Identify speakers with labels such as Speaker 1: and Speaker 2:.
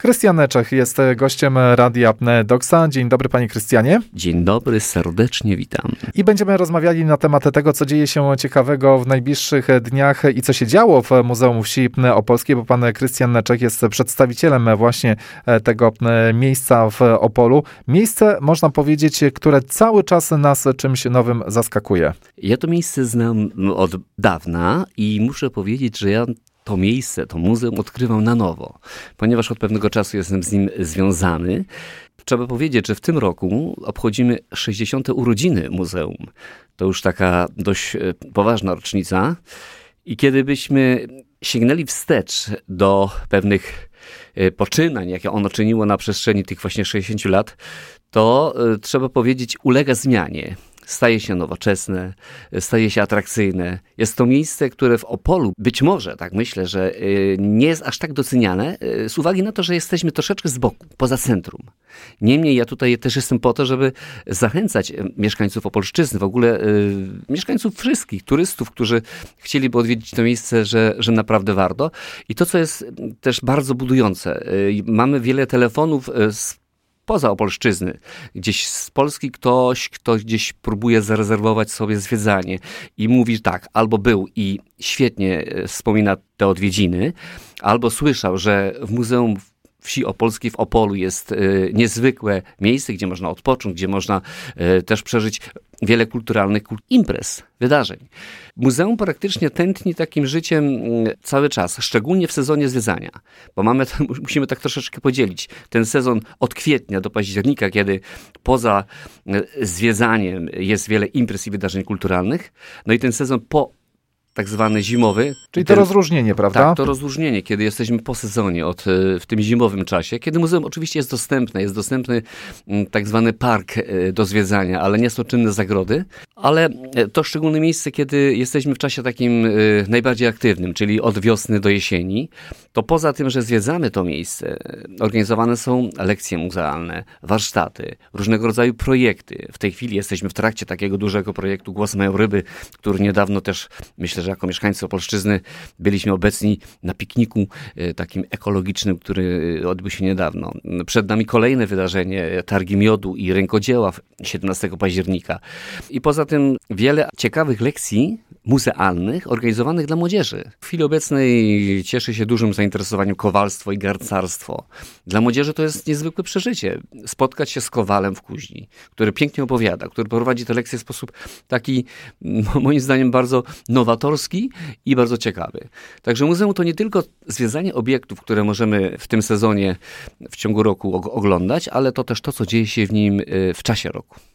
Speaker 1: Krystian Czech jest gościem Radia Doksa. Dzień dobry, panie Krystianie.
Speaker 2: Dzień dobry, serdecznie witam.
Speaker 1: I będziemy rozmawiali na temat tego, co dzieje się ciekawego w najbliższych dniach i co się działo w Muzeum Wsi Opolskiej, bo pan Krystian Czech jest przedstawicielem właśnie tego miejsca w Opolu. Miejsce, można powiedzieć, które cały czas nas czymś nowym zaskakuje.
Speaker 2: Ja to miejsce znam od dawna i muszę powiedzieć, że ja to miejsce, to muzeum odkrywam na nowo, ponieważ od pewnego czasu jestem z nim związany. Trzeba powiedzieć, że w tym roku obchodzimy 60. urodziny muzeum. To już taka dość poważna rocznica. I kiedy byśmy sięgnęli wstecz do pewnych poczynań, jakie ono czyniło na przestrzeni tych właśnie 60 lat, to trzeba powiedzieć, ulega zmianie. Staje się nowoczesne, staje się atrakcyjne. Jest to miejsce, które w Opolu być może, tak myślę, że nie jest aż tak doceniane z uwagi na to, że jesteśmy troszeczkę z boku, poza centrum. Niemniej ja tutaj też jestem po to, żeby zachęcać mieszkańców Opolszczyzny, w ogóle mieszkańców wszystkich, turystów, którzy chcieliby odwiedzić to miejsce, że naprawdę warto. I to, co jest też bardzo budujące, mamy wiele telefonów poza Opolszczyzny, gdzieś z Polski ktoś, kto gdzieś próbuje zarezerwować sobie zwiedzanie i mówi tak, albo był i świetnie wspomina te odwiedziny, albo słyszał, że w Muzeum Wsi Opolskiej w Opolu jest niezwykłe miejsce, gdzie można odpocząć, gdzie można też przeżyć wiele kulturalnych imprez, wydarzeń. Muzeum praktycznie tętni takim życiem cały czas, szczególnie w sezonie zwiedzania, bo musimy tak troszeczkę podzielić ten sezon od kwietnia do października, kiedy poza zwiedzaniem jest wiele imprez i wydarzeń kulturalnych, no i ten sezon tak zwany zimowy.
Speaker 1: Czyli to rozróżnienie, prawda?
Speaker 2: Tak, to rozróżnienie, kiedy jesteśmy po sezonie, w tym zimowym czasie, kiedy muzeum oczywiście jest dostępny tak zwany park do zwiedzania, ale nie są czynne zagrody, ale to szczególne miejsce, kiedy jesteśmy w czasie takim najbardziej aktywnym, czyli od wiosny do jesieni, to poza tym, że zwiedzamy to miejsce, organizowane są lekcje muzealne, warsztaty, różnego rodzaju projekty. W tej chwili jesteśmy w trakcie takiego dużego projektu Głos mają ryby, który niedawno też, myślę, że jako mieszkańcy Opolszczyzny byliśmy obecni na pikniku takim ekologicznym, który odbył się niedawno. Przed nami kolejne wydarzenie, targi miodu i rękodzieła 17 października. I poza tym wiele ciekawych lekcji muzealnych organizowanych dla młodzieży. W chwili obecnej cieszy się dużym zainteresowaniem kowalstwo i garncarstwo. Dla młodzieży to jest niezwykłe przeżycie. Spotkać się z kowalem w kuźni, który pięknie opowiada, który prowadzi te lekcje w sposób taki, moim zdaniem, bardzo nowatorski i bardzo ciekawy. Także muzeum to nie tylko zwiedzanie obiektów, które możemy w tym sezonie w ciągu roku oglądać, ale to też to, co dzieje się w nim w czasie roku.